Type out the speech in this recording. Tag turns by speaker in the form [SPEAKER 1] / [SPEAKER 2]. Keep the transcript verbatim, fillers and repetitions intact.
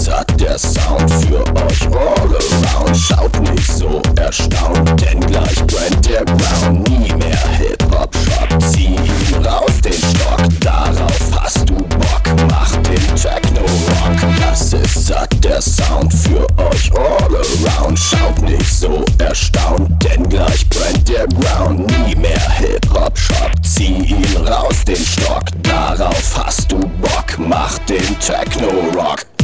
[SPEAKER 1] satt, der Sound für euch all around. Schaut nicht so erstaunt, denn gleich brennt der Ground. Nie mehr Hip-Hop-Shop, zieh ihn raus den Stock. Darauf hast du Bock, mach den Techno-Rock. Das ist satt, der Sound für euch all around. Schaut nicht so erstaunt, denn gleich brennt der Ground. Nie mehr Hip-Hop-Shop, zieh ihn raus den Stock. Darauf hast du Bock, mach den Techno-Rock.